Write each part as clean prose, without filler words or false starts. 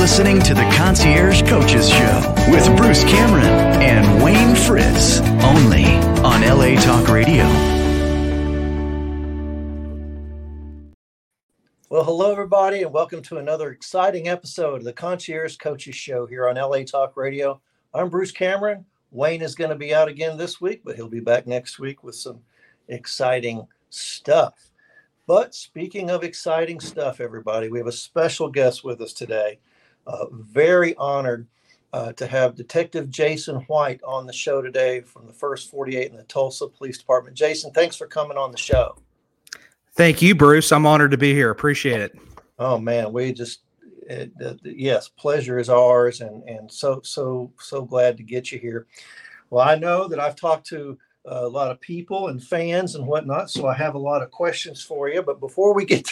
listening to the Concierge Coaches Show with Bruce Cameron and Wayne Fritz, only on LA Talk Radio. Well, hello, everybody, and welcome to another exciting episode of the Concierge Coaches Show here on LA Talk Radio. I'm Bruce Cameron. Wayne is going to be out again this week, but he'll be back next week with some exciting stuff. But speaking of exciting stuff, everybody, we have a special guest with us today. Very honored to have Detective Jason White on the show today from the First 48 in the Tulsa Police Department. Jason, thanks for coming on the show. Thank you, Bruce. I'm honored to be here. Appreciate it. Oh man, yes, pleasure is ours, and so glad to get you here. Well, I know that I've talked to a lot of people and fans and whatnot, so I have a lot of questions for you. But before we get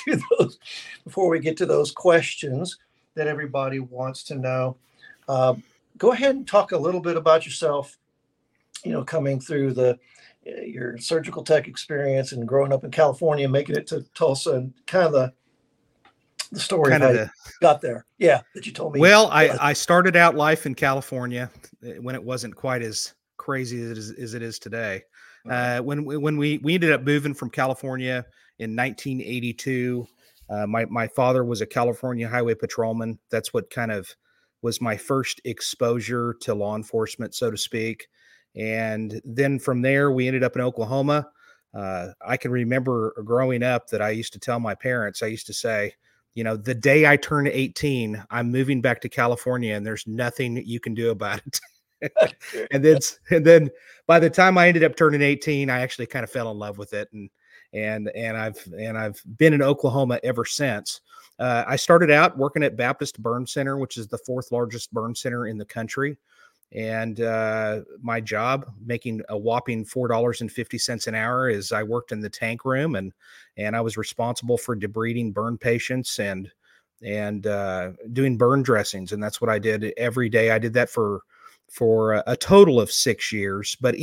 to those questions that everybody wants to know, go ahead and talk a little bit about yourself. You know, coming through your surgical tech experience and growing up in California, making it to Tulsa, and kind of the story of how you got there. Yeah, that you told me. Well, I started out life in California when it wasn't quite as crazy as it is today. When we ended up moving from California in 1982, my father was a California highway patrolman. That's what kind of was my first exposure to law enforcement, so to speak. And then from there, we ended up in Oklahoma. I can remember growing up that I used to tell my parents, I used to say, you know, the day I turn 18, I'm moving back to California and there's nothing you can do about it. and then by the time I ended up turning 18, I actually kind of fell in love with it. And I've been in Oklahoma ever since. I started out working at Baptist Burn Center, which is the fourth largest burn center in the country. And my job, making a whopping $4.50 an hour, is I worked in the tank room, and I was responsible for debriding burn patients and doing burn dressings. And that's what I did every day. I did that for a total of 6 years. But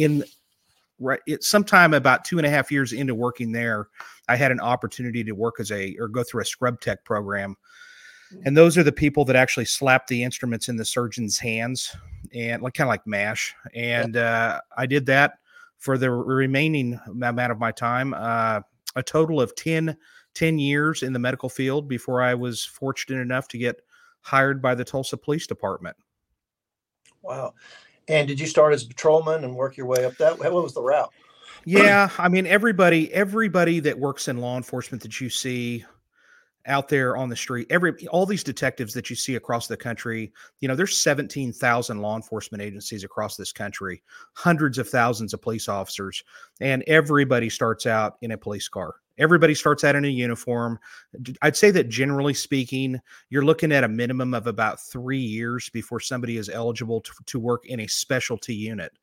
sometime about 2.5 years into working there, I had an opportunity to work go through a scrub tech program. And those are the people that actually slap the instruments in the surgeon's hands, and kind of like MASH. And I did that for the remaining amount of my time, a total of 10 years in the medical field before I was fortunate enough to get hired by the Tulsa Police Department. Wow. And did you start as a patrolman and work your way up that way? What was the route? Yeah. I mean, everybody that works in law enforcement that you see out there on the street, all these detectives that you see across the country, you know, there's 17,000 law enforcement agencies across this country, hundreds of thousands of police officers, and everybody starts out in a police car. Everybody starts out in a uniform. I'd say that generally speaking, you're looking at a minimum of about 3 years before somebody is eligible to work in a specialty unit.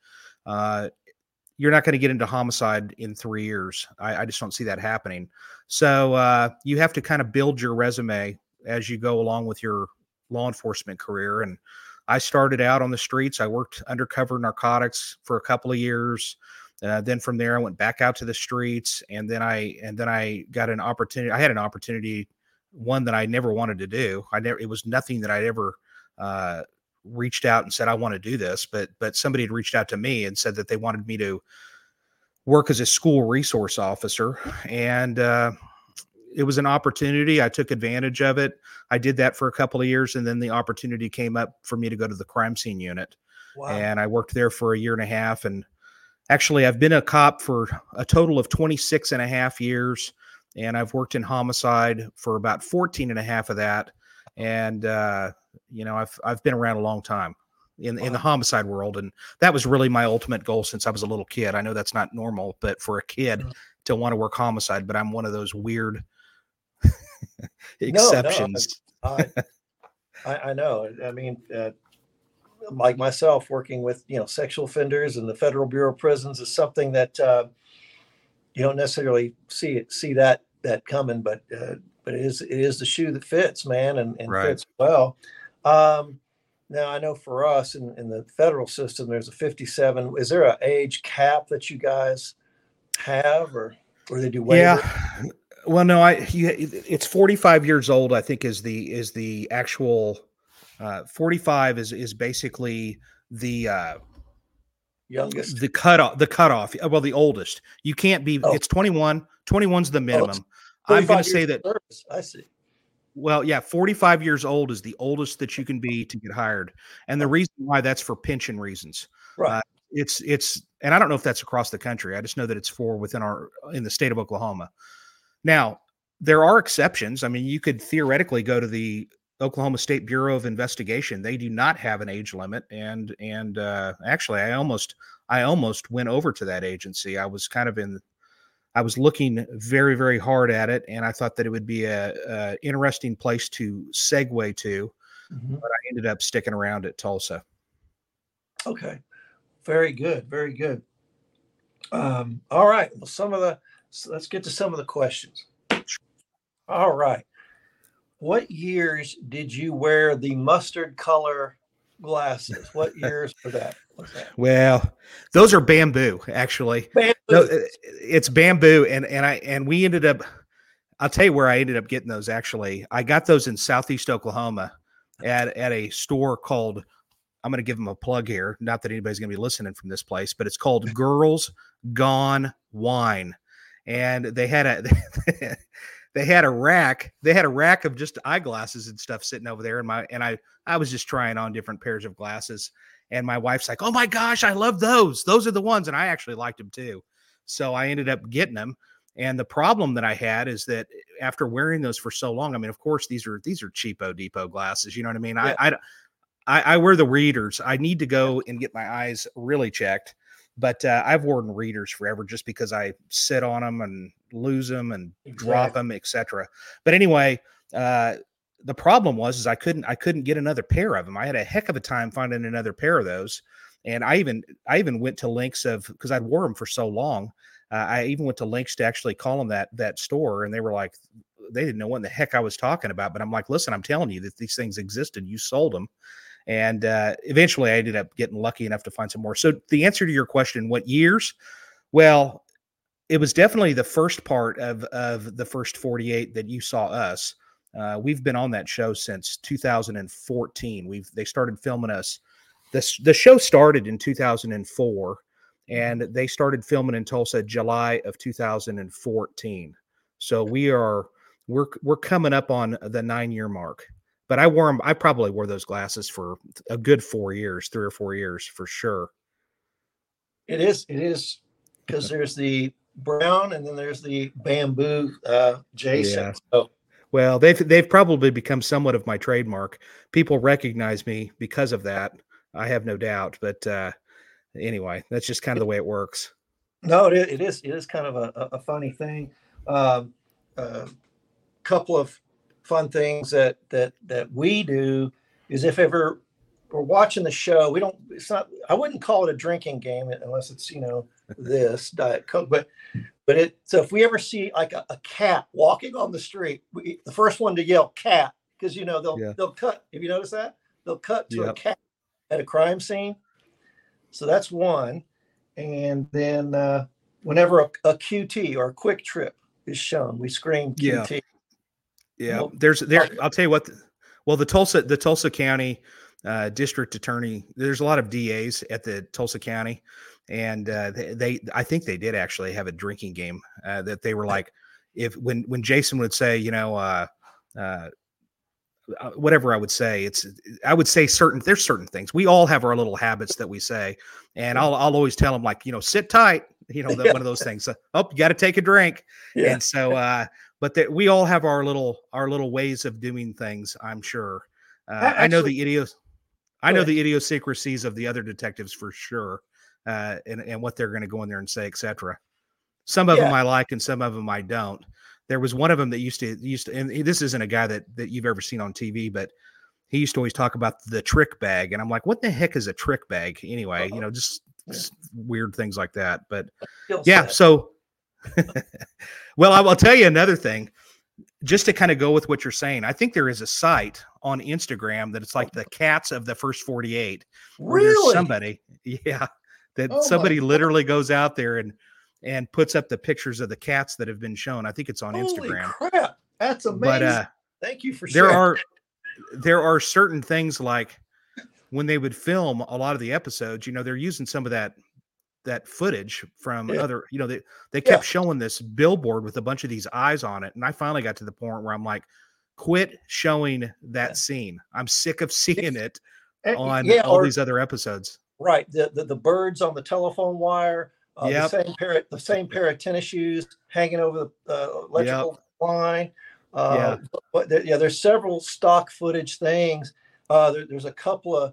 You're not going to get into homicide in 3 years. I just don't see that happening. So you have to kind of build your resume as you go along with your law enforcement career. And I started out on the streets. I worked undercover narcotics for a couple of years. Then from there, I went back out to the streets, and then I got an opportunity. I had an opportunity, one that I never wanted to do. It was nothing that I'd ever reached out and said, I want to do this, but somebody had reached out to me and said that they wanted me to work as a school resource officer. And it was an opportunity. I took advantage of it. I did that for a couple of years. And then the opportunity came up for me to go to the crime scene unit. Wow. And I worked there for 1.5 years. And actually I've been a cop for a total of 26.5 years. And I've worked in homicide for about 14.5 of that. And, you know, I've been around a long time in the homicide world. And that was really my ultimate goal since I was a little kid. I know that's not normal, but for a kid to want to work homicide, but I'm one of those weird exceptions. No, I know. I mean, like myself, working with, you know, sexual offenders and the Federal Bureau of Prisons is something that you don't necessarily see that coming, but it is the shoe that fits, man, and right. Fits well. Now I know for us in the federal system, there's a 57. Is there an age cap that you guys have, or they do waiver? Yeah. Well, no, it's 45 years old, I think is the actual 45 is basically the Youngest. the cutoff. Well, the oldest. You can't be. Oh. It's 21. 21's the minimum. I'm 45 going to say years that. of service. I see. Well, yeah, 45 years old is the oldest that you can be to get hired, and the reason why that's for pension reasons. Right. It's, and I don't know if that's across the country. I just know that it's for in the state of Oklahoma. Now, there are exceptions. I mean, you could theoretically go to the Oklahoma State Bureau of Investigation. They do not have an age limit, and actually, I almost went over to that agency. I was looking very, very hard at it, and I thought that it would be a interesting place to segue to, but I ended up sticking around at Tulsa. Okay. Very good. Very good. All right. Well, let's get to some of the questions. All right. What years did you wear the mustard color glasses? What years for that? What's that? Well, those are bamboo, actually. Bamboo. No, it's bamboo, and we ended up. I'll tell you where I ended up getting those. Actually, I got those in Southeast Oklahoma at a store called. I'm going to give them a plug here. Not that anybody's going to be listening from this place, but it's called Girls Gone Wine, and they had a rack. They had a rack of just eyeglasses and stuff sitting over there, and I was just trying on different pairs of glasses. And my wife's like, "Oh my gosh, I love those. Those are the ones." And I actually liked them too. So I ended up getting them. And the problem that I had is that after wearing those for so long, I mean, of course, these are cheapo depot glasses. You know what I mean? Yeah. I wear the readers. I need to go and get my eyes really checked. But I've worn readers forever just because I sit on them and lose them and drop them, etc. But anyway, the problem was I couldn't get another pair of them. I had a heck of a time finding another pair of those, and I even went to lengths because I'd wore them for so long. I even went to lengths to actually call them that store, and they were like, they didn't know what the heck I was talking about. But I'm like, listen, I'm telling you that these things existed. You sold them. And eventually I ended up getting lucky enough to find some more. So the answer to your question, what years? Well, it was definitely the first part of the first 48 that you saw us. We've been on that show since 2014. They started filming us. The show started in 2004, and they started filming in Tulsa July of 2014. So we're coming up on the 9-year mark. But I probably wore those glasses for a good 3 or 4 years for sure. It is because there's the brown and then there's the bamboo Jason. Yeah. So. Well, they've probably become somewhat of my trademark. People recognize me because of that. I have no doubt. But anyway, that's just kind of the way it works. No, it is kind of a funny thing. Couple of fun things that we do is if ever we're watching the show, I wouldn't call it a drinking game unless it's, this Diet Coke, but so if we ever see like a cat walking on the street, the first one to yell cat, because they'll cut. Have you noticed that? They'll cut to a cat at a crime scene. So that's one. And then whenever a QT or a quick trip is shown, we scream QT. Yeah, I'll tell you what. The Tulsa County district attorney. There's a lot of DAs at the Tulsa County, and I think they did actually have a drinking game that they were like, when Jason would say, whatever I would say, there's certain things. We all have our little habits that we say, and I'll always tell them like, sit tight, one of those things. You got to take a drink, and so. But we all have our little ways of doing things. I'm sure. I know the idiosyncrasies of the other detectives for sure, and what they're going to go in there and say, etc. Some of them I like, and some of them I don't. There was one of them that used to, and this isn't a guy that you've ever seen on TV, but he used to always talk about the trick bag, and I'm like, what the heck is a trick bag anyway? Just weird things like that. But so. Well, I will tell you another thing, just to kind of go with what you're saying. I think there is a site on Instagram that it's like the cats of the first 48. Really? Somebody, somebody literally goes out there and puts up the pictures of the cats that have been shown. I think it's on Instagram. Holy crap. That's amazing. But thank you for sharing. there are certain things like when they would film a lot of the episodes, they're using some of that footage from other, they kept showing this billboard with a bunch of these eyes on it. And I finally got to the point where I'm like, quit showing that scene. I'm sick of seeing it on all these other episodes. Right. The birds on the telephone wire, the same pair of tennis shoes hanging over the electrical line. But there's several stock footage things. There's a couple of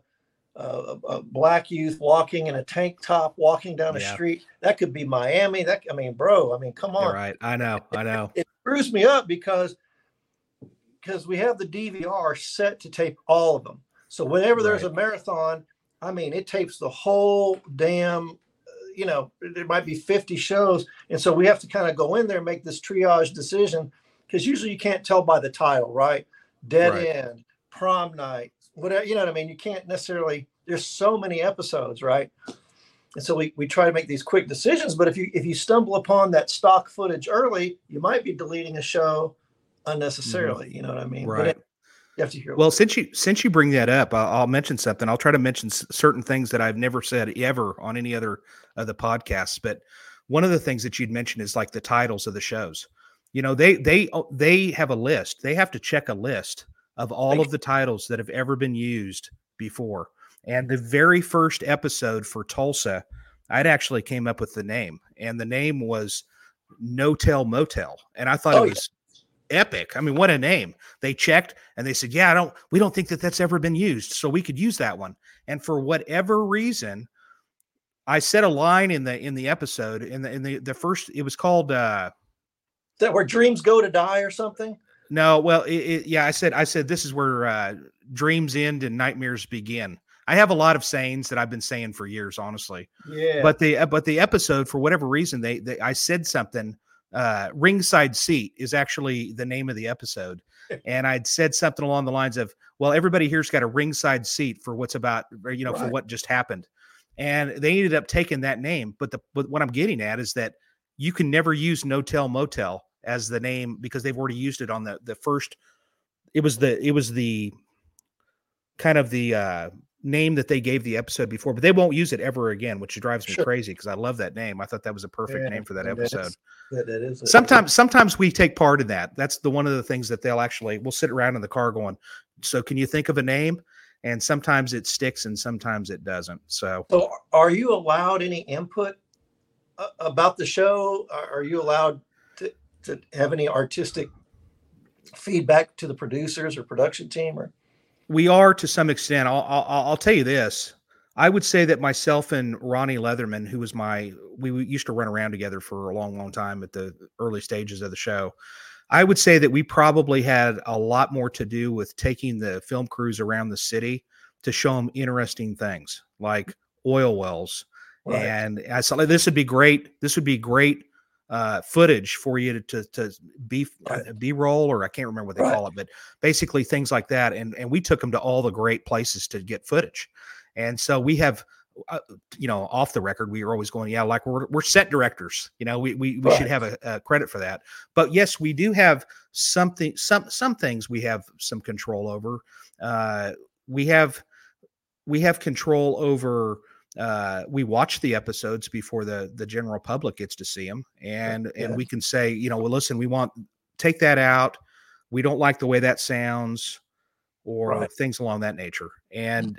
black youth walking in a tank top, walking down a street. That could be Miami. Come on. You're right. I know. It screws me up because we have the DVR set to tape all of them. So whenever there's a marathon, it tapes the whole damn, there might be 50 shows. And so we have to kind of go in there and make this triage decision, because usually you can't tell by the title, right? Dead End, Prom Night, whatever, you know what I mean? You can't necessarily, there's so many episodes, right? And so we try to make these quick decisions, but if you stumble upon that stock footage early, you might be deleting a show unnecessarily, you know what I mean? Right. You have to hear. Well, since you bring that up, I'll mention something. I'll try to mention certain things that I've never said ever on any other of the podcasts. But one of the things that you'd mentioned is like the titles of the shows. They have a list. They have to check a list of all of the titles that have ever been used before. And the very first episode for Tulsa, I'd actually came up with the name, and the name was No Tell Motel, and I thought it was epic. What a name. They checked and they said, we don't think that that's ever been used, so we could use that one. And for whatever reason, I said a line in the episode in the first, it was called that where dreams go to die or something. No, well, I said this is where dreams end and nightmares begin. I have a lot of sayings that I've been saying for years, honestly. Yeah. But the episode, for whatever reason, I said something. Ringside Seat is actually the name of the episode. And I'd said something along the lines of, well, everybody here's got a ringside seat for what's about, for what just happened. And they ended up taking that name. But what I'm getting at is that you can never use No Tell Motel as the name, because they've already used it on the first. It was the kind of the name that they gave the episode before, but they won't use it ever again, which drives me crazy, because I love that name. I thought that was a perfect name for that episode. That is sometimes we take part in that. That's one of the things that we'll sit around in the car going, so can you think of a name? And sometimes it sticks and sometimes it doesn't. So are you allowed any input about the show? Are you allowed to have any artistic feedback to the producers or production team? Or we are, to some extent. I'll tell you this. I would say that myself and Ronnie Leatherman, who was we used to run around together for a long, long time at the early stages of the show. I would say that we probably had a lot more to do with taking the film crews around the city to show them interesting things like oil wells. Right. And I thought this would be great. This would be great footage for you to B-roll, or I can't remember what they call it, but basically things like that. And we took them to all the great places to get footage. And so we have, off the record, we were always going, like we're set directors, we should have a credit for that. But yes, we do have some things we have some control over. We have control over, we watch the episodes before the general public gets to see them. And we can say, well, listen, take that out. We don't like the way that sounds, or things along that nature. And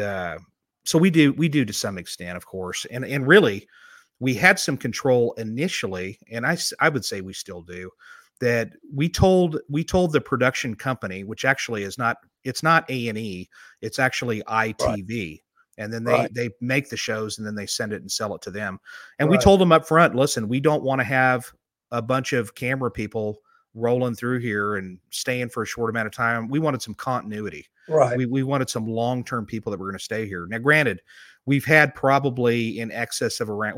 so we do to some extent, of course. And really, we had some control initially, and I would say we still do, that we told the production company, which actually it's not A&E, it's actually ITV. And then they make the shows, and then they send it and sell it to them. And we told them up front, listen, we don't want to have a bunch of camera people rolling through here and staying for a short amount of time. We wanted some continuity. Right. We wanted some long-term people that were going to stay here. Now, granted, we've had probably in excess of around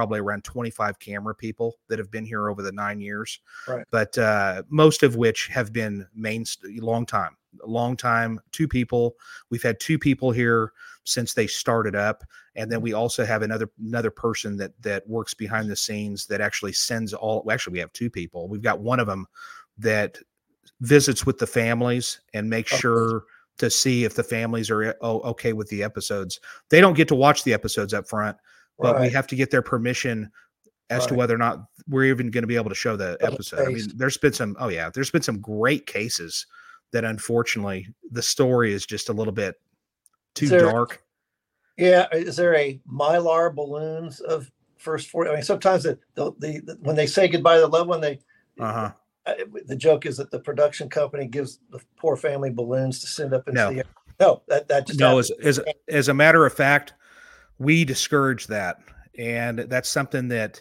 25 camera people that have been here over the 9 years. Right. But most of which have been long time, 2 people. We've had 2 people here since they started up. And then we also have another person that works behind the scenes that actually sends we have 2 people. We've got one of them that visits with the families and make Okay. sure to see if the families are okay with the episodes. They don't get to watch the episodes up front, but we Right. have to get their permission as to Right. whether or not we're even going to be able to show the episode. I mean, Taste. there's been some great cases that unfortunately the story is just a little bit too Is there, dark. yeah, is there a Mylar balloons of first 40? I mean, sometimes when they say goodbye to the loved one, Uh-huh. the joke is that the production company gives the poor family balloons to send up into No. the air. No, that just No, happens. as a matter of fact, we discourage that. And that's something that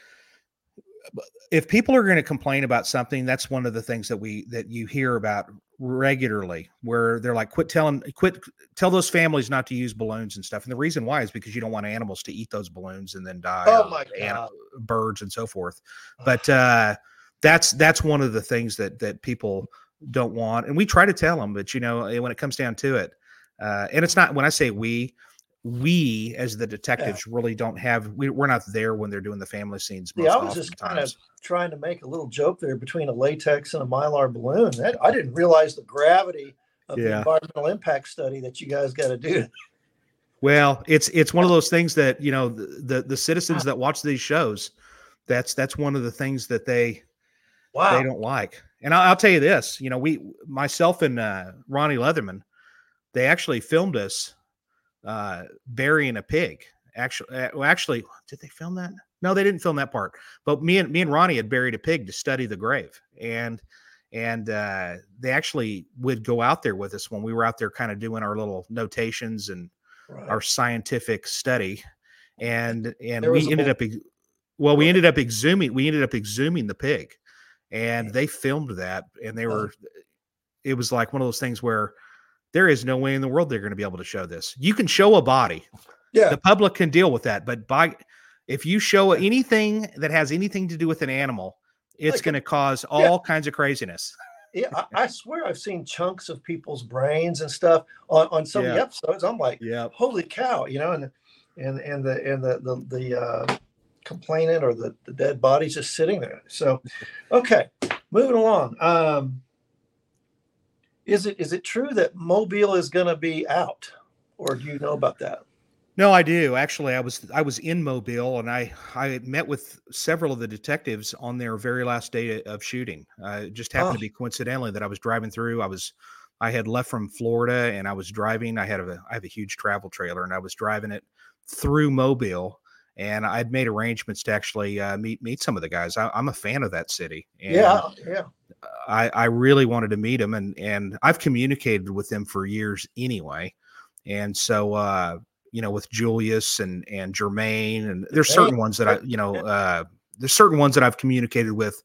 if people are going to complain about something, that's one of the things that you hear about regularly, where they're like, tell those families not to use balloons and stuff. And the reason why is because you don't want animals to eat those balloons and then die. Oh my God. Birds and so forth. But that's one of the things that people don't want. And we try to tell them, but when it comes down to it, and it's not, when I say we as the detectives really don't have, we're not there when they're doing the family scenes. Yeah, I was just kind of trying to make a little joke there between a latex and a Mylar balloon. I didn't realize the gravity of the environmental impact study that you guys got to do. Well, it's one of those things that, the citizens that watch these shows, that's one of the things that they don't like. And I'll tell you this, myself and Ronnie Leatherman, they actually filmed us burying a pig. Actually, did they film that? No, they didn't film that part. But me and Ronnie had buried a pig to study the grave, and they actually would go out there with us when we were out there, kind of doing our little notations and our scientific study, and we ended up exhuming the pig, and they filmed that, and it was like one of those things where there is no way in the world they're going to be able to show this. You can show a body. Yeah. The public can deal with that. But if you show anything that has anything to do with an animal, it's going to cause all kinds of craziness. Yeah. I swear I've seen chunks of people's brains and stuff on some of the episodes. I'm like, holy cow, and the complainant or the dead body's just sitting there. So, okay, moving along. Is it true that Mobile is going to be out, or do you know about that? No, I do. Actually, I was in Mobile, and I met with several of the detectives on their very last day of shooting. It just happened to be coincidentally that I was driving through. I had left from Florida, and I was driving. I have a huge travel trailer, and I was driving it through Mobile, and I'd made arrangements to actually meet some of the guys. I'm a fan of that city. And yeah. I really wanted to meet them, and I've communicated with them for years anyway. And so, with Julius and Jermaine, and there's certain ones that there's certain ones that I've communicated with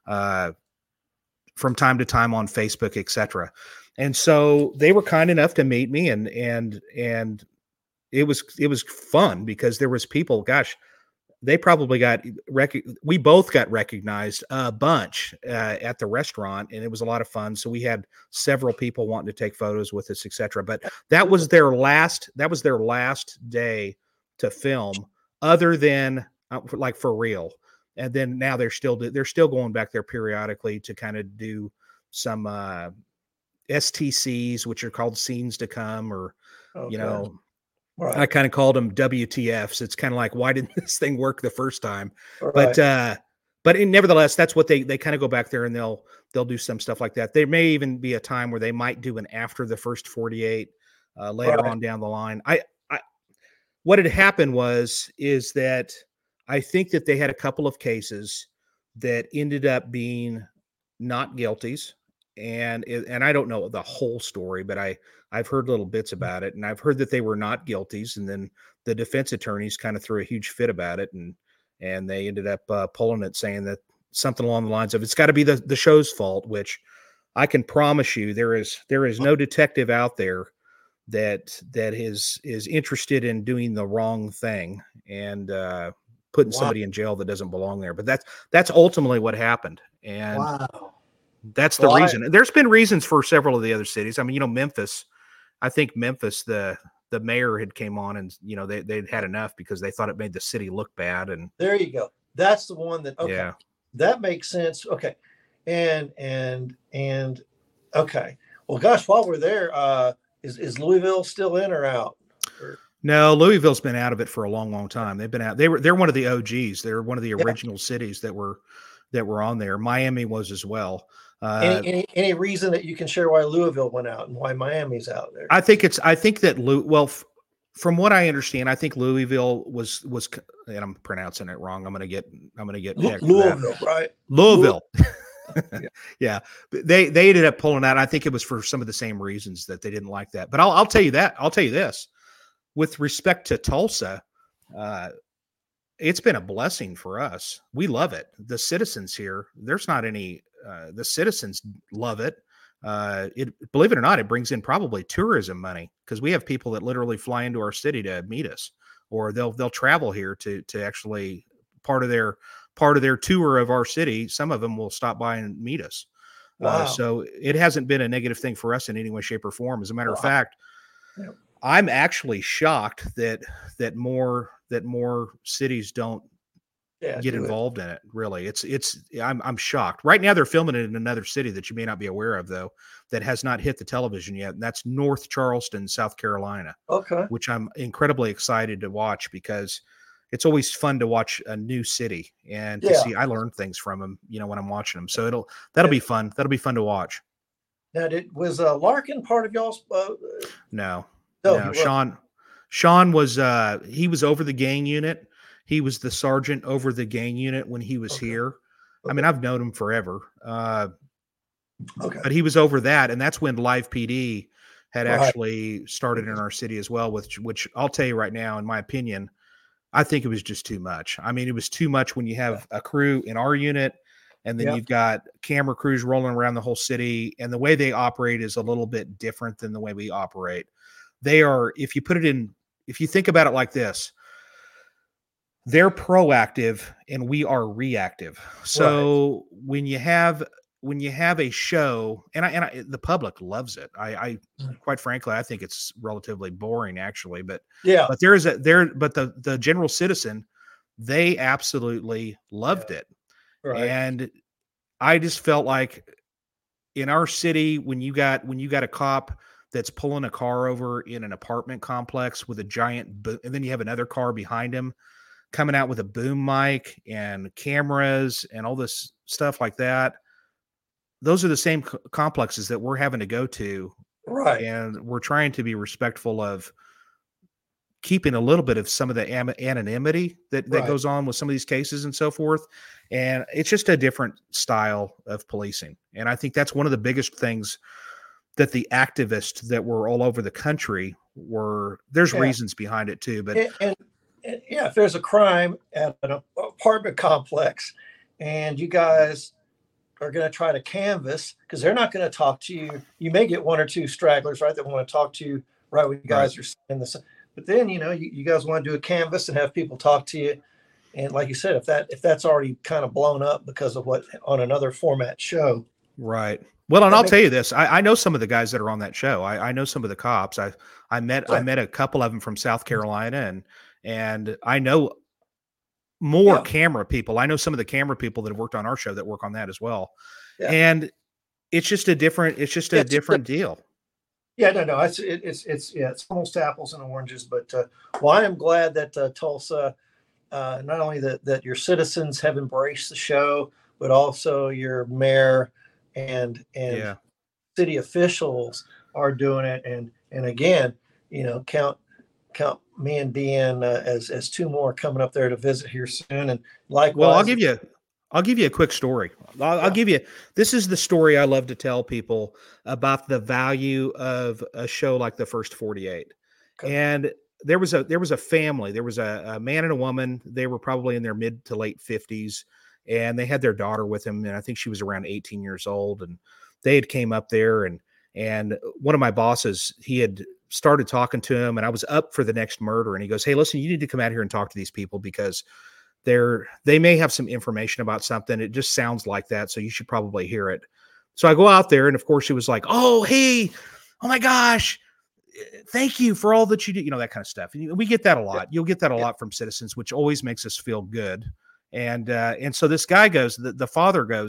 from time to time on Facebook, etc. And so they were kind enough to meet me, and it was fun because there was people, gosh, they probably we both got recognized a bunch at the restaurant, and it was a lot of fun. So we had several people wanting to take photos with us, etc. But that was their last day to film, other than like for real. And then now they're still going back there periodically to kind of do some STCs, which are called scenes to come, or Right. I kind of called them WTFs. It's kind of like, why didn't this thing work the first time? Right. But nevertheless, that's what they kind of go back there and they'll do some stuff like that. There may even be a time where they might do an after the first 48 later on down the line. What had happened is that I think that they had a couple of cases that ended up being not guilties. And I don't know the whole story, but I've heard little bits about it, and I've heard that they were not guilties, and then the defense attorneys kind of threw a huge fit about it, and they ended up pulling it, saying that something along the lines of it's got to be the show's fault. Which I can promise you, there is no detective out there that is interested in doing the wrong thing and putting somebody in jail that doesn't belong there. But that's ultimately what happened, and. Wow. That's the reason. There's been reasons for several of the other cities. I mean, Memphis, I think Memphis, the mayor had came on and, they'd had enough because they thought it made the city look bad. And there you go. That's the one that, that makes sense. Okay. And okay. Well, gosh, while we're there, is Louisville still in or out? No, Louisville's been out of it for a long, long time. They've been out. They're one of the OGs. They're one of the original cities that were on there. Miami was as well. Any reason that you can share why Louisville went out and why Miami's out there? I think that from what I understand, I think Louisville was, and I'm pronouncing it wrong. I'm going to get Louisville, right? Louisville. Yeah. They ended up pulling out. I think it was for some of the same reasons that they didn't like that. But I'll tell you this. With respect to Tulsa, it's been a blessing for us. We love it. The citizens here, there's not any, the citizens love it. Believe it or not, it brings in probably tourism money because we have people that literally fly into our city to meet us, or they'll travel here to actually part of their tour of our city. Some of them will stop by and meet us. Wow. So it hasn't been a negative thing for us in any way, shape, or form. As a matter of fact, I'm actually shocked that more cities don't get involved in it. Really, I'm shocked. Right now, they're filming it in another city that you may not be aware of, though, that has not hit the television yet. And that's North Charleston, South Carolina. Okay. Which I'm incredibly excited to watch because it's always fun to watch a new city and to see. I learn things from them, when I'm watching them. So that'll be fun. That'll be fun to watch. Now, was Larkin part of y'all's? No. No, Sean was he was over the gang unit. He was the sergeant over the gang unit when he was here. I mean, I've known him forever. But he was over that, and that's when Live PD had actually started in our city as well, which I'll tell you right now, in my opinion, I think it was just too much. I mean, it was too much when you have a crew in our unit, and then you've got camera crews rolling around the whole city, and the way they operate is a little bit different than the way we operate. They are, if you think about it like this, they're proactive and we are reactive. So when you have a show, and the public loves it. I quite frankly, I think it's relatively boring actually, but the general citizen, they absolutely loved it. Right. And I just felt like in our city, when you got a cop that's pulling a car over in an apartment complex with a giant and then you have another car behind him coming out with a boom mic and cameras and all this stuff like that. Those are the same complexes that we're having to go to. Right. And we're trying to be respectful of keeping a little bit of some of the anonymity that goes on with some of these cases and so forth. And it's just a different style of policing. And I think that's one of the biggest things that the activists that were all over the country there's reasons behind it too. But and if there's a crime at an apartment complex and you guys are going to try to canvass, because they're not going to talk to you. You may get one or two stragglers, right, that want to talk to you right when you guys are saying this. But then, you guys want to do a canvass and have people talk to you. And like you said, if that's already kind of blown up because of what on another format show. Right. Well, and I'll tell you this, I know some of the guys that are on that show. I know some of the cops. I met a couple of them from South Carolina and I know more camera people. I know some of the camera people that have worked on our show that work on that as well. Yeah. And it's just a different deal. Yeah, no, it's almost apples and oranges, but I am glad that Tulsa, not only that your citizens have embraced the show, but also your mayor and city officials are doing it. And again, count me and Deanne as two more coming up there to visit here soon. And likewise, well, I'll give you a quick story. I'll give you, this is the story I love to tell people about the value of a show like The First 48. Okay. And there was a family, there was a man and a woman. They were probably in their mid to late 50s, and they had their daughter with them. And I think she was around 18 years old. And they had came up there, and one of my bosses, he had started talking to him, and I was up for the next murder. And he goes, "Hey, listen, you need to come out here and talk to these people because they may have some information about something. It just sounds like that. So you should probably hear it." So I go out there, and of course she was like, "Oh, hey, oh my gosh, thank you for all that you do," that kind of stuff. And we get that a lot. You'll get that a lot from citizens, which always makes us feel good. And so this guy goes, the father goes,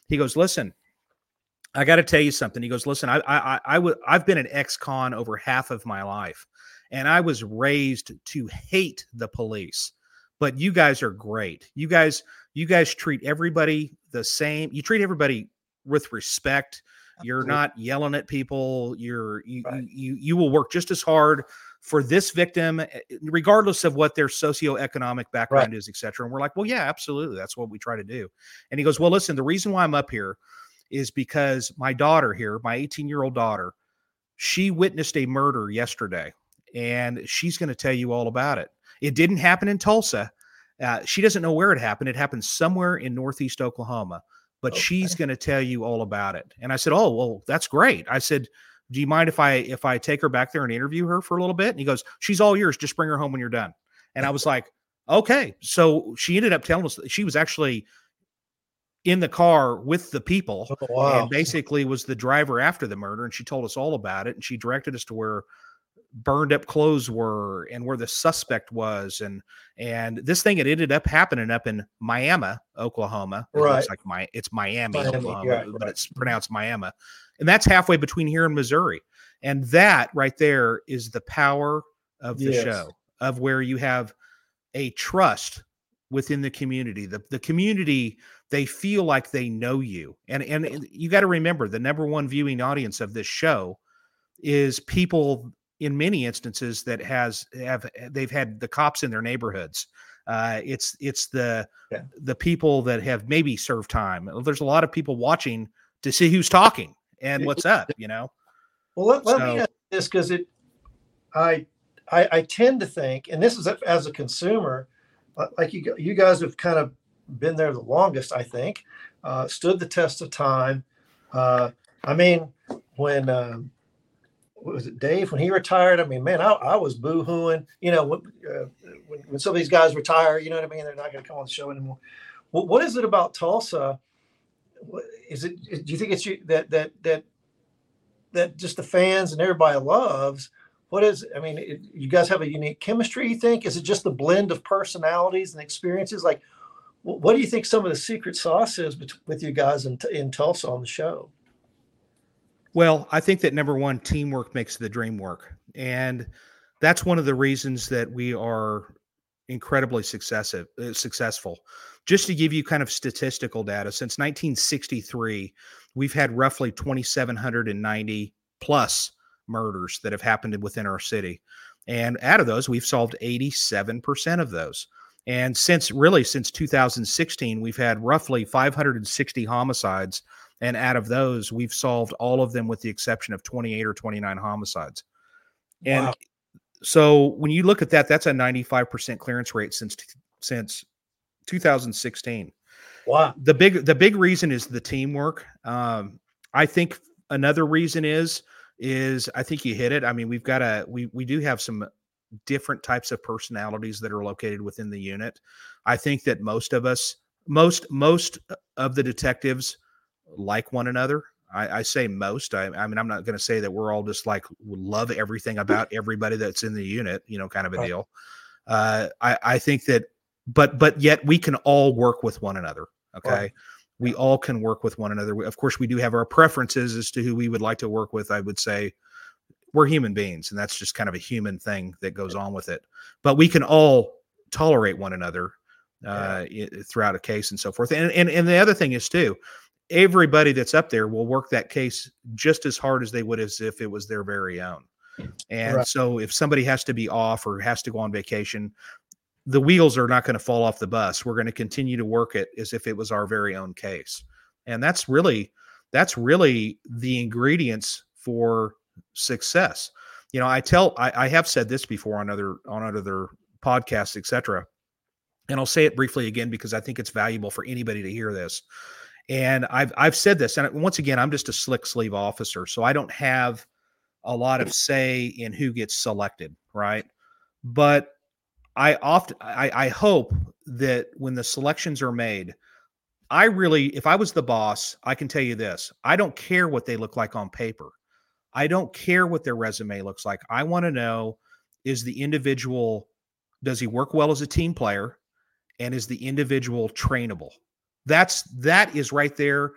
He goes, listen, I got to tell you something. He goes, listen, I've been an ex-con over half of my life, and I was raised to hate the police, but you guys are great. You guys treat everybody the same. You treat everybody with respect. You're not yelling at people. You will work just as hard for this victim, regardless of what their socioeconomic background is, et cetera. And we're like, well, yeah, absolutely. That's what we try to do. And he goes, well, listen, the reason why I'm up here is because my daughter here, my 18-year-old daughter, she witnessed a murder yesterday, and she's going to tell you all about it. It didn't happen in Tulsa. She doesn't know where it happened. It happened somewhere in Northeast Oklahoma, but she's going to tell you all about it. And I said, oh, well, that's great. I said, do you mind if I take her back there and interview her for a little bit? And he goes, she's all yours. Just bring her home when you're done. And I was like, okay. So she ended up telling us that she was actually in the car with the people and basically was the driver after the murder. And she told us all about it. And she directed us to where burned up clothes were and where the suspect was. And this thing, it ended up happening up in Miami, Oklahoma. It looks like it's Miami, Oklahoma, but it's pronounced Miami. And that's halfway between here and Missouri. And that right there is the power of the show, of where you have a trust within the community. The community, they feel like they know you. And you got to remember, the number one viewing audience of this show is people in many instances that they've had the cops in their neighborhoods. It's the people that have maybe served time. There's a lot of people watching to see who's talking and what's up, you know? Well, let me ask this, because I tend to think, and this is as a consumer, like you guys have kind of been there the longest, I think, stood the test of time. I mean, when was it Dave, when he retired? I mean, man, I was boo-hooing, you know, when some of these guys retire, you know what I mean? They're not going to come on the show anymore. What is it about Tulsa? Do you think it's that just the fans and everybody loves? What is, I mean, you guys have a unique chemistry, you think? Is it just the blend of personalities and experiences? Like, what do you think some of the secret sauce is with you guys in Tulsa on the show? Well, I think that number one, teamwork makes the dream work. And that's one of the reasons that we are incredibly successful. Just to give you kind of statistical data, since 1963, we've had roughly 2,790 plus murders that have happened within our city. And out of those, we've solved 87% of those. And since 2016, we've had roughly 560 homicides. And out of those, we've solved all of them with the exception of 28 or 29 homicides. And so when you look at that, that's a 95% clearance rate since 2016. Wow. The big reason is the teamwork. I think another reason is I think you hit it. I mean, we do have some different types of personalities that are located within the unit. I think that most of the detectives like one another. I say most. I mean, I'm not going to say that we're all just like love everything about everybody that's in the unit, you know, kind of a deal. I think that, but yet we can all work with one another. Okay. Right. We all can work with one another. Of course, we do have our preferences as to who we would like to work with. I would say we're human beings, and that's just kind of a human thing that goes on with it. But we can all tolerate one another throughout a case and so forth. And the other thing is too, everybody that's up there will work that case just as hard as they would as if it was their very own. And so if somebody has to be off or has to go on vacation, the wheels are not going to fall off the bus. We're going to continue to work it as if it was our very own case. And that's really the ingredients for success. You know, I have said this before on other podcasts, et cetera. And I'll say it briefly again, because I think it's valuable for anybody to hear this. And I've said this, and once again, I'm just a slick sleeve officer, so I don't have a lot of say in who gets selected, right? But I hope that when the selections are made, if I was the boss, I can tell you this: I don't care what they look like on paper. I don't care what their resume looks like. I want to know, does he work well as a team player, and is the individual trainable? That is right there.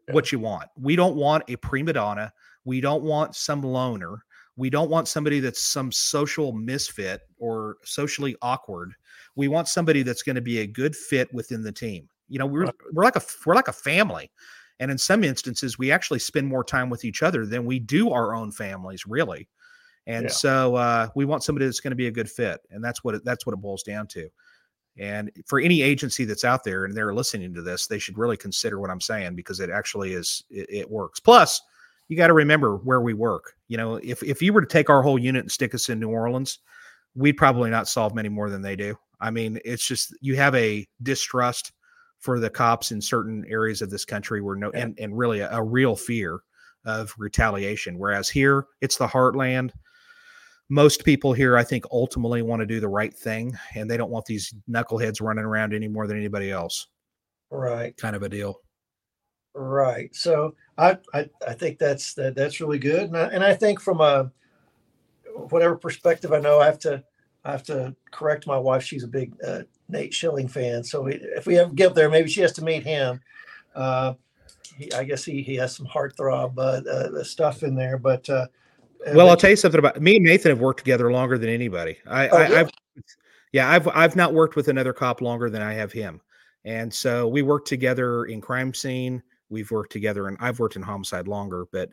what you want. We don't want a prima donna. We don't want some loner. We don't want somebody that's some social misfit or socially awkward. We want somebody that's going to be a good fit within the team. You know, we're like a family. And in some instances, we actually spend more time with each other than we do our own families, really. And so we want somebody that's going to be a good fit. And that's what it boils down to. And for any agency that's out there and they're listening to this, they should really consider what I'm saying, because it actually it works. Plus, you got to remember where we work. You know, if you were to take our whole unit and stick us in New Orleans, we'd probably not solve many more than they do. I mean, it's just, you have a distrust for the cops in certain areas of this country where and really a real fear of retaliation. Whereas here, it's the heartland. Most people here, I think, ultimately want to do the right thing, and they don't want these knuckleheads running around any more than anybody else. Right. Kind of a deal. Right. So I think that's really good. And I think from a, whatever perspective, I know I have to correct my wife. She's a big Nate Schilling fan. So if we ever get there, maybe she has to meet him. I guess he has some heartthrob stuff in there, but well, I'll tell you something about me and Nathan have worked together longer than anybody. I've not worked with another cop longer than I have him. And so we worked together in crime scene. We've worked together, and I've worked in homicide longer, but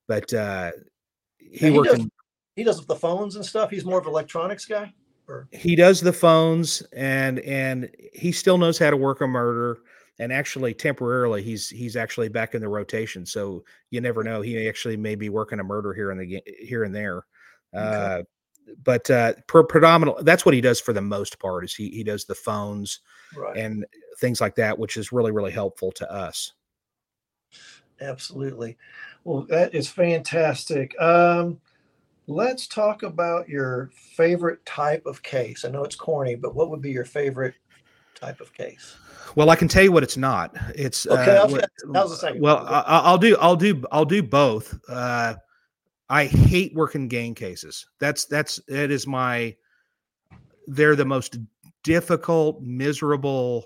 he does the phones and stuff. He's more of an electronics guy. He does the phones, and he still knows how to work a murder. And actually, temporarily, he's actually back in the rotation. So you never know. He actually may be working a murder here and there. Okay. But predominantly, that's what he does for the most part. Is he does the phones and things like that, which is really, really helpful to us. Absolutely. Well, that is fantastic. Let's talk about your favorite type of case. I know it's corny, but what would be your favorite type of case? Well, I can tell you what it's not. It's okay. That was the second. Well, I'll do both. I hate working gang cases. They're the most difficult, miserable.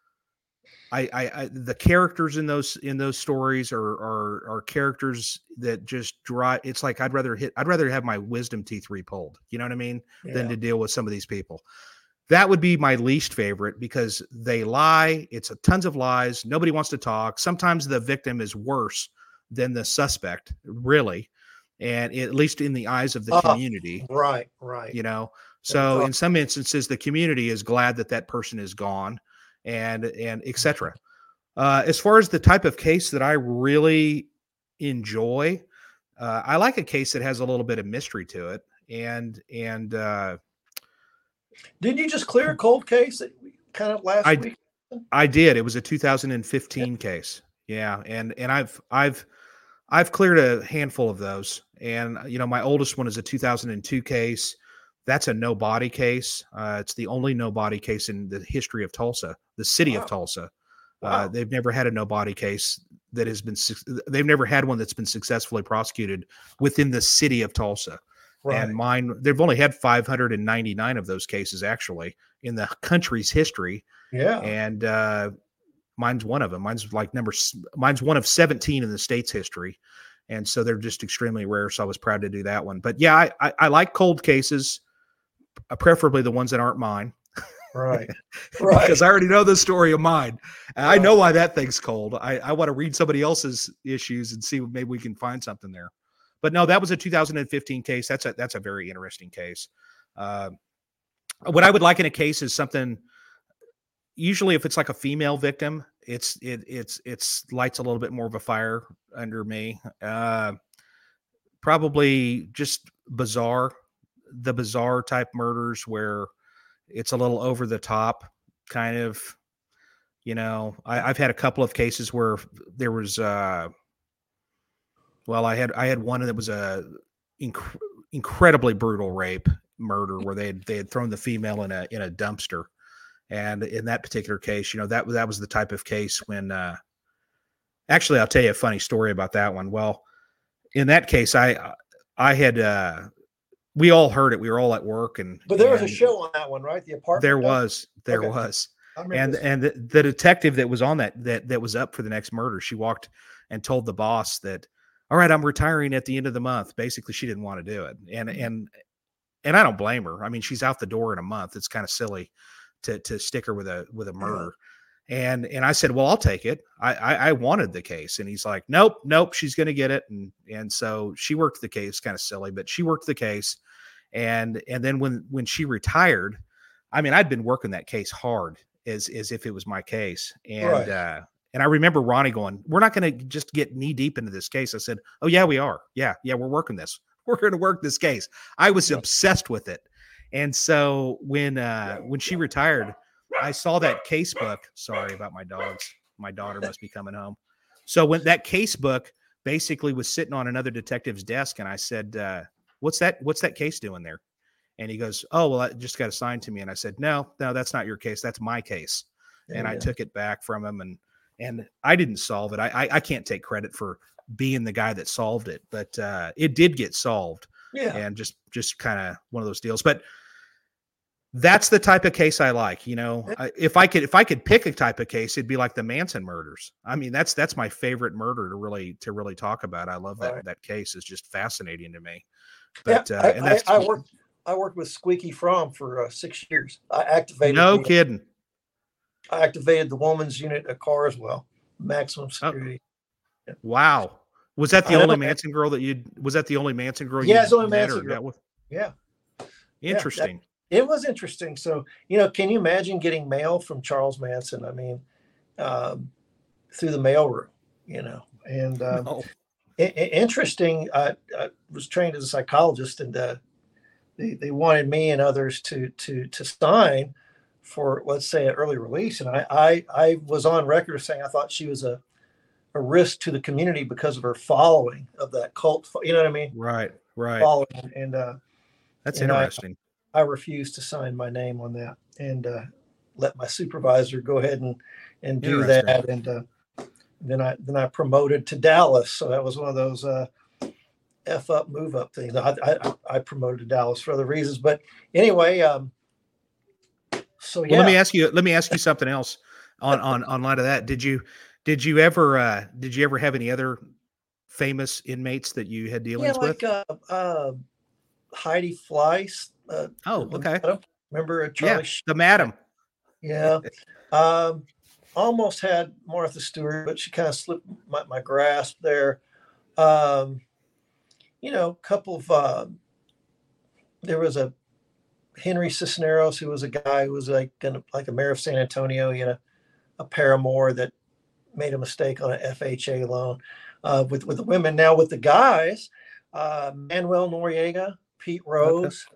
The characters in those stories are characters that just drive. It's like I'd rather have my wisdom teeth repulled. You know what I mean? Than to deal with some of these people. That would be my least favorite, because they lie. It's tons of lies. Nobody wants to talk. Sometimes the victim is worse than the suspect, really. And at least in the eyes of the community. Right. You know, so in some instances, the community is glad that person is gone, and et cetera. As far as the type of case that I really enjoy, I like a case that has a little bit of mystery to it. And didn't you just clear a cold case kind of last week? I did. It was a 2015 case. Yeah. And I've cleared a handful of those. And, you know, my oldest one is a 2002 case. That's a no body case. It's the only no body case in the history of Tulsa, the city of Tulsa. Wow. They've never had a no body case they've never had one that's been successfully prosecuted within the city of Tulsa. Right. And mine, they've only had 599 of those cases actually in the country's history. Yeah. And mine's one of them. Mine's one of 17 in the state's history. And so they're just extremely rare. So I was proud to do that one. But yeah, I like cold cases, preferably the ones that aren't mine. Right. Because I already know the story of mine. I know why that thing's cold. I want to read somebody else's issues and see maybe we can find something there. But no, that was a 2015 case. That's a very interesting case. What I would like in a case is something. Usually, if it's like a female victim, it's lights a little bit more of a fire under me. Probably just the bizarre type murders where it's a little over the top, kind of. You know, I've had a couple of cases where there was. Well, I had one that was a incredibly brutal rape murder where they had thrown the female in a dumpster, and in that particular case, you know, that was the type of case when. Actually, I'll tell you a funny story about that one. Well, in that case, I had we all heard it. We were all at work, but there was a show on that one, right? The apartment. There was. I remember this. And the detective that was on that was up for the next murder, she walked and told the boss that, all right, I'm retiring at the end of the month. Basically, she didn't want to do it. And I don't blame her. I mean, she's out the door in a month. It's kind of silly to stick her with a murder. And I said, well, I'll take it. I wanted the case. And he's like, nope, she's going to get it. And so she worked the case, kind of silly, but she worked the case. And then when she retired, I mean, I'd been working that case hard as if it was my case. And, and I remember Ronnie going, we're not going to just get knee deep into this case. I said, oh yeah, we are. Yeah. We're working this. We're going to work this case. I was obsessed with it. And so when she retired, I saw that case book. Sorry about my dogs. My daughter must be coming home. So when that case book basically was sitting on another detective's desk, and I said, what's that case doing there? And he goes, oh, well, it just got assigned to me. And I said, no, that's not your case. That's my case. And I took it back from him, and I didn't solve it. I can't take credit for being the guy that solved it, but it did get solved. Yeah. And just kind of one of those deals. But that's the type of case I like. You know, if I could pick a type of case, it'd be like the Manson murders. I mean, that's my favorite murder to really talk about. I love that. That case is just fascinating to me. But I worked with Squeaky Fromm for 6 years. I activated. No kidding. I activated the woman's unit at Carswell, maximum security. Oh. Wow. Was that the only Manson girl that you? Was that the only Manson girl? Yeah, it's the only Manson girl. With? Yeah. Interesting. It was interesting. So, can you imagine getting mail from Charles Manson? I mean, through the mailroom, and No. Interesting. I was trained as a psychologist, and they wanted me and others to sign for, let's say, an early release. And I was on record saying I thought she was a risk to the community because of her following of that cult. You know what I mean? Right. Following. And that's interesting. I refused to sign my name on that and let my supervisor go ahead and do that. And then I promoted to Dallas. So that was one of those F up, move up things. I promoted to Dallas for other reasons. But anyway, so yeah. Well, let me ask you something else on light of that. Did you ever have any other famous inmates that you had dealings with? Heidi Fleiss. Okay. Remember Charlie? The madam. Yeah. Almost had Martha Stewart, but she kind of slipped my grasp there. Couple of there was a Henry Cisneros, who was a guy who was like a mayor of San Antonio. He had a paramour that made a mistake on an FHA loan. With the women, now with the guys, Manuel Noriega, Pete Rose,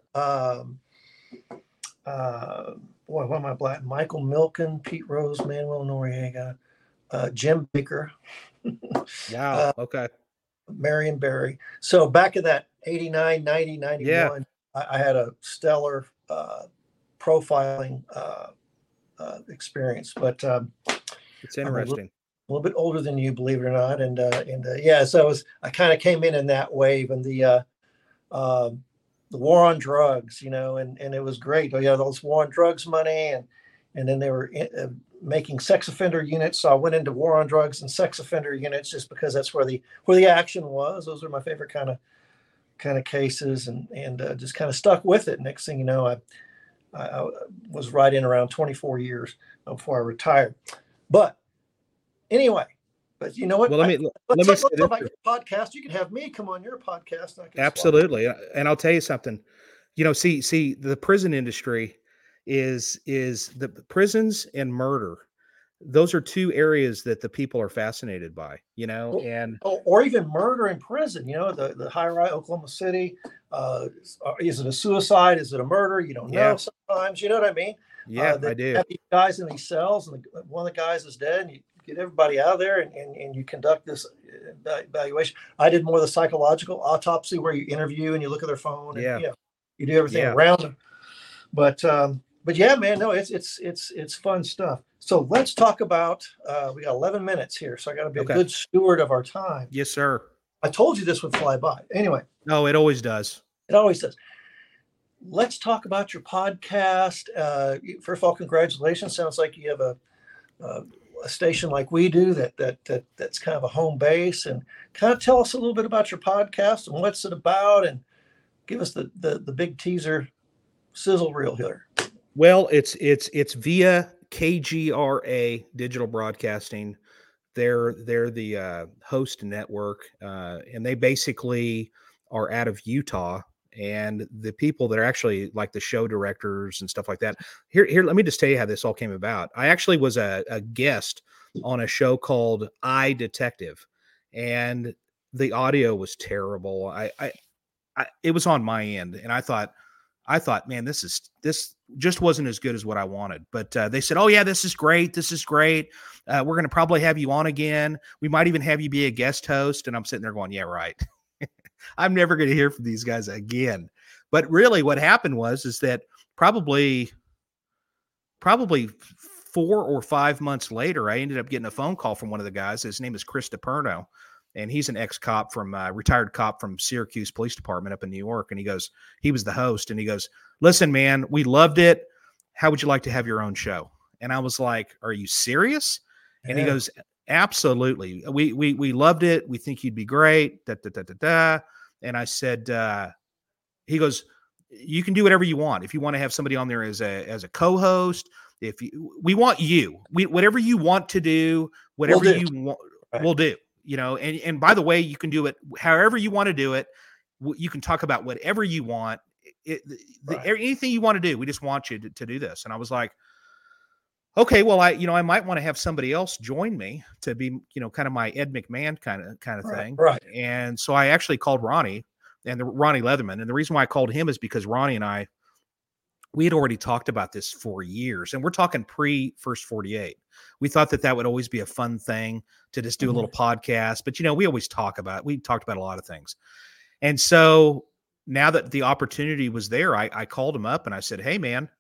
what am I black? Michael Milken, Pete Rose, Manuel Noriega, Jim Baker. Wow. Okay. Marion Barry. So back in that 89, 90, 91, I had a stellar profiling experience. But it's interesting. A little bit older than you, believe it or not. And so I kind of came in that wave, and the war on drugs, and it was great. All this war on drugs money, and then they were making sex offender units. So I went into war on drugs and sex offender units just because that's where the action was. Those are my favorite kind of cases, and just kind of stuck with it. Next thing you know, I was right in around 24 years before I retired. But anyway, but you know what? Well, let me talk about your podcast. You can have me come on your podcast. Absolutely. And I'll tell you something, see the prison industry is the prisons and murder. Those are two areas that the people are fascinated by, or even murder in prison, the high rise, Oklahoma City. Is it a suicide? Is it a murder? You don't know sometimes, you know what I mean? Yeah, I do. Have these guys in these cells, and one of the guys is dead, and you get everybody out of there and you conduct this evaluation. I did more of the psychological autopsy where you interview and you look at their phone and you do everything around them. But yeah, man, no, it's fun stuff. So let's talk about, we got 11 minutes here, so I got to be a good steward of our time. Yes, sir. I told you this would fly by. Anyway. No, it always does. It always does. let's talk about your podcast. First of all, congratulations. Sounds like you have a station like we do that's kind of a home base, and kind of tell us a little bit about your podcast and what's it about, and give us the big teaser sizzle reel here. Well, it's via KGRA Digital Broadcasting. They're the host network, and they basically are out of Utah. And the people that are actually like the show directors and stuff like that. Here, let me just tell you how this all came about. I actually was a guest on a show called I Detective, and the audio was terrible. It was on my end, and I thought, man, this just wasn't as good as what I wanted. But they said, oh yeah, this is great. This is great. We're going to probably have you on again. We might even have you be a guest host. And I'm sitting there going, yeah, right. I'm never going to hear from these guys again. But really what happened is that probably 4 or 5 months later, I ended up getting a phone call from one of the guys. His name is Chris DePerno. And he's an ex-cop from retired cop from Syracuse Police Department up in New York. And he was the host, and he goes, listen, man, we loved it. How would you like to have your own show? And I was like, are you serious? Yeah. And he goes, absolutely. We loved it. We think you'd be great. And I said, he goes, you can do whatever you want. If you want to have somebody on there as a co-host, we want you, whatever you want to do, whatever you want, we'll do. And by the way, you can do it however you want to do it. You can talk about whatever you want. Anything you want to do. We just want you to do this. And I was like, okay, well, I might want to have somebody else join me to be, kind of my Ed McMahon kind of thing. Right. And so I actually called Ronnie Ronnie Leatherman. And the reason why I called him is because Ronnie and I, we had already talked about this for years, and we're talking pre First 48. We thought that would always be a fun thing to just do a little podcast, but we always talked about a lot of things. And so now that the opportunity was there, I called him up and I said, hey man,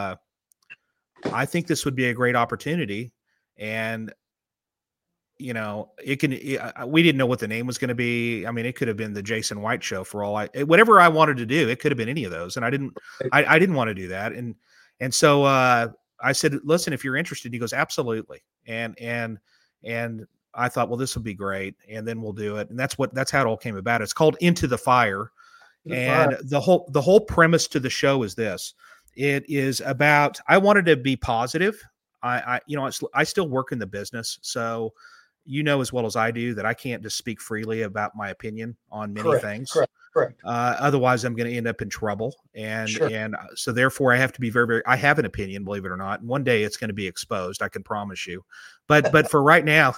I think this would be a great opportunity. And we didn't know what the name was going to be. I mean, it could have been the Jason White Show for all whatever I wanted to do. It could have been any of those. And I didn't want to do that. And so I said, listen, if you're interested, he goes, absolutely. And I thought, well, this will be great. And then we'll do it. And that's how it all came about. It's called Into the Fire. And the whole premise to the show is this. It is about, I wanted to be positive. I still work in the business. So, as well as I do that I can't just speak freely about my opinion on many things. Correct. Otherwise I'm going to end up in trouble. And so therefore I have to be very, very, I have an opinion, believe it or not. And one day it's going to be exposed. I can promise you, but for right now,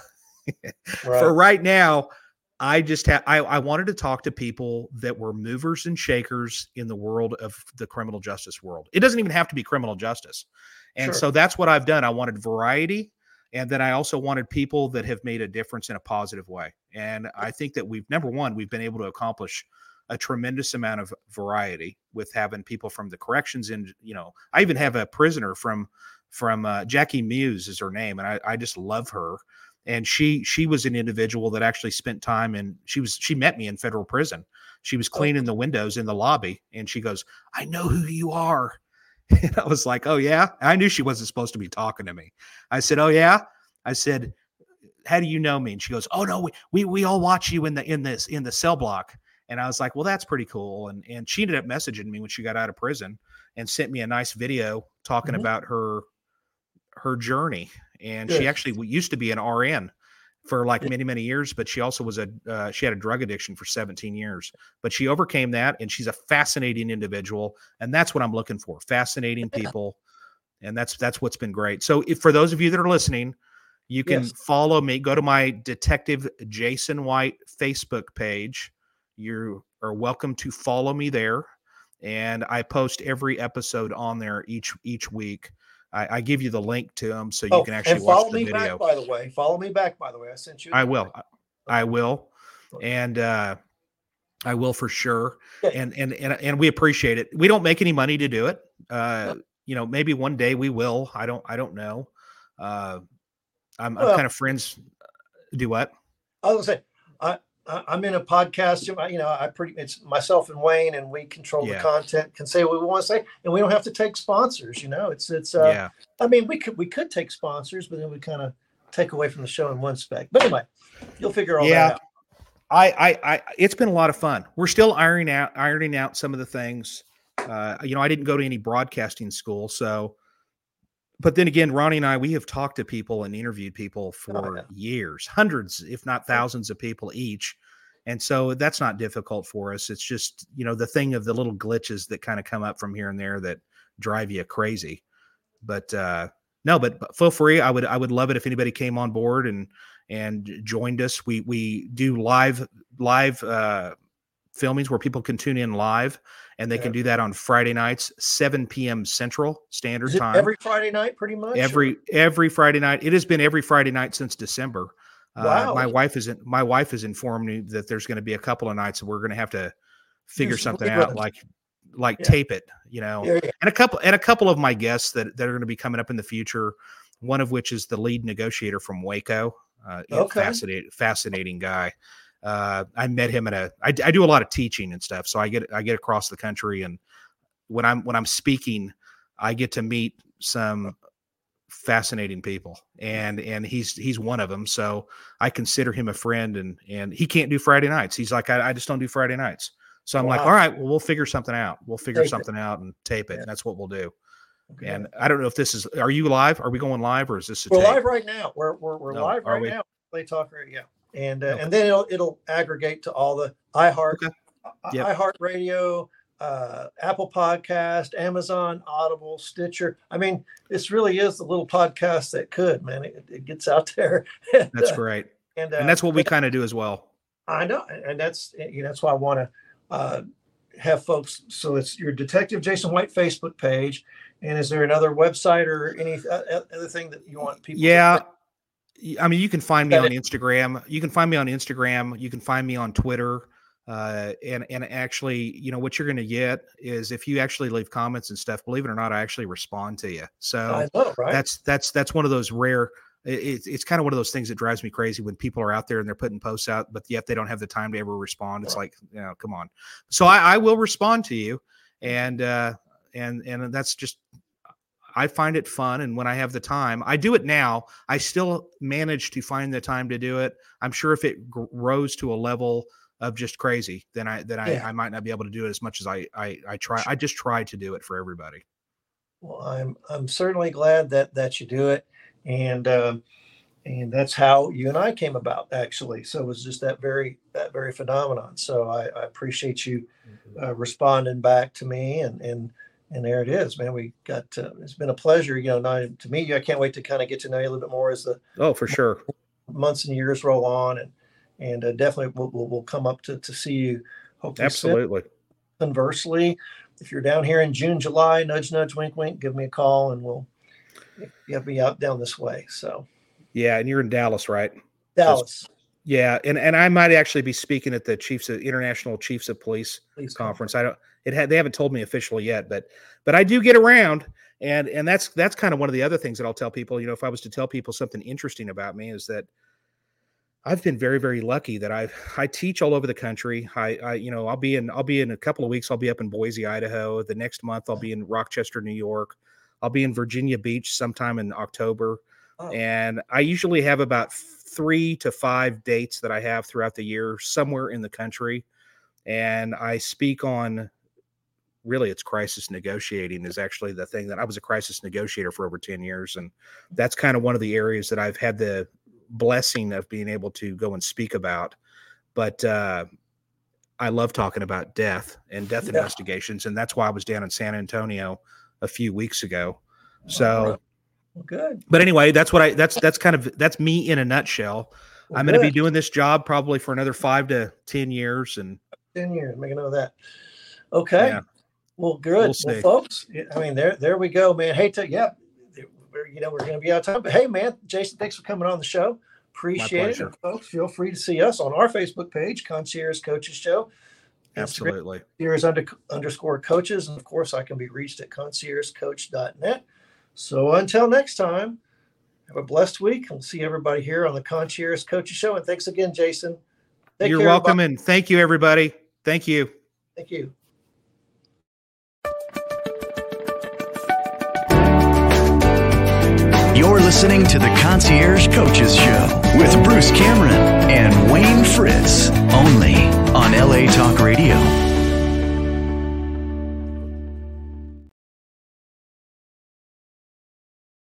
I wanted to talk to people that were movers and shakers in the world of the criminal justice world. It doesn't even have to be criminal justice. And so that's what I've done. I wanted variety. And then I also wanted people that have made a difference in a positive way. And I think that we've been able to accomplish a tremendous amount of variety with having people from the corrections. And, I even have a prisoner from Jackie Muse is her name. And I just love her. And she was an individual that actually spent time and she met me in federal prison. She was cleaning the windows in the lobby and she goes, I know who you are. And I was like, oh yeah. I knew she wasn't supposed to be talking to me. I said, oh yeah. I said, how do you know me? And she goes, oh no, we all watch you in the cell block. And I was like, well, that's pretty cool. And she ended up messaging me when she got out of prison and sent me a nice video talking about her journey. And she actually used to be an RN for like many, many years, but she also was she had a drug addiction for 17 years, but she overcame that. And she's a fascinating individual. And that's what I'm looking for. Fascinating people. And that's what's been great. So for those of you that are listening, you can follow me, go to my Detective Jason White Facebook page. You are welcome to follow me there. And I post every episode on there each week. I give you the link to them so you can actually watch the video. Follow me back, by the way. I sent you. I will. And I will for sure. And we appreciate it. We don't make any money to do it. Maybe one day we will. I don't know. I'm kind of friends. Do what? I was going to say, I'm in a podcast. It's myself and Wayne, and we control the content. Can say what we want to say, and we don't have to take sponsors. Yeah. I mean, we could take sponsors, but then we kind of take away from the show in one spec. But anyway, you'll figure all that out. It's been a lot of fun. We're still ironing out some of the things. I didn't go to any broadcasting school, but then again, Ronnie and I, we have talked to people and interviewed people for years, hundreds, if not thousands of people each. And so that's not difficult for us. It's just, the thing of the little glitches that kind of come up from here and there that drive you crazy. But no, but feel free. I would love it if anybody came on board and joined us. We do live filmings where people can tune in live, and they can do that on Friday nights, 7 p.m. Central Standard Time. Every Friday night, pretty much. Every Friday night. It has been every Friday night since December. Wow. My wife has informed me that there's going to be a couple of nights that we're going to have to figure something out, like tape it, and a couple of my guests that are going to be coming up in the future. One of which is the lead negotiator from Waco. Fascinating guy. I met him I do a lot of teaching and stuff. So I get across the country, and when I'm speaking, I get to meet some fascinating people, and he's one of them. So I consider him a friend, and he can't do Friday nights. He's like, I just don't do Friday nights. So I'm like, all right, well, we'll figure something out. We'll figure something out and tape it. And that's what we'll do. Okay. And I don't know if are you live? Are we going live, or is this we're live right now? We're live right now. Play Talk Radio. And and then it'll aggregate to all the iHeartRadio, Apple Podcast, Amazon, Audible, Stitcher. I mean, this really is the little podcast that could, man. It gets out there. That's great. And that's what we kind of do as well. I know. And that's why I want to have folks. So it's your Detective Jason White Facebook page. And is there another website or any other thing that you want people to I mean, you can find me on Instagram. You can find me on Instagram. You can find me on Twitter. And actually, what you're going to get is if you actually leave comments and stuff, believe it or not, I actually respond to you. So I know, right? That's one of those rare. It's kind of one of those things that drives me crazy when people are out there and they're putting posts out, but yet they don't have the time to ever respond. It's like, come on. So I will respond to you, and that's just. I find it fun, and when I have the time, I do it now. I still manage to find the time to do it. I'm sure if it rose to a level of just crazy, then I might not be able to do it as much as I try. I just try to do it for everybody. Well, I'm certainly glad that you do it, and that's how you and I came about, actually. So it was just that very phenomenon. So I appreciate you responding back to me, and there it is, man. We got it's been a pleasure, to meet you. I can't wait to kind of get to know you a little bit more as the for sure months and years roll on, and definitely we'll come up to see you. Hopefully, absolutely. Conversely, if you're down here in June, July, nudge, nudge, wink, wink, give me a call, and we'll get me out down this way. So, yeah, and you're in Dallas, right? Dallas. Yeah, and I might actually be speaking at the International Chiefs of Police conference. They haven't told me officially yet, but I do get around, and that's kind of one of the other things that I'll tell people. If I was to tell people something interesting about me, is that I've been very, very lucky that I teach all over the country. I'll be in a couple of weeks. I'll be up in Boise, Idaho. The next month I'll be in Rochester, New York. I'll be in Virginia Beach sometime in October. And I usually have about 3 to 5 dates that I have throughout the year somewhere in the country. And I speak on, really, it's crisis negotiating is actually the thing that I was a crisis negotiator for over 10 years. And that's kind of one of the areas that I've had the blessing of being able to go and speak about. But I love talking about death and death investigations. And that's why I was down in San Antonio a few weeks ago. So well, good. But anyway, that's me in a nutshell. Well, I'm going to be doing this job probably for another 5 to 10 years. And 10 years, make a note of that. Okay. Yeah. Well, good. Well, folks, I mean, there we go, man. Hey, we're going to be out of time, but hey, man, Jason, thanks for coming on the show. Appreciate it. And folks, feel free to see us on our Facebook page, Concierge Coaches Show. Absolutely. _coaches. And of course, I can be reached at conciergecoach.net. So until next time, have a blessed week. We'll see everybody here on the Concierge Coaches Show. And thanks again, Jason. You're care, welcome, everybody. and thank you, everybody. Thank you. Thank you. You're listening to the Concierge Coaches Show with Bruce Cameron and Wayne Fritz, only on LA Talk Radio.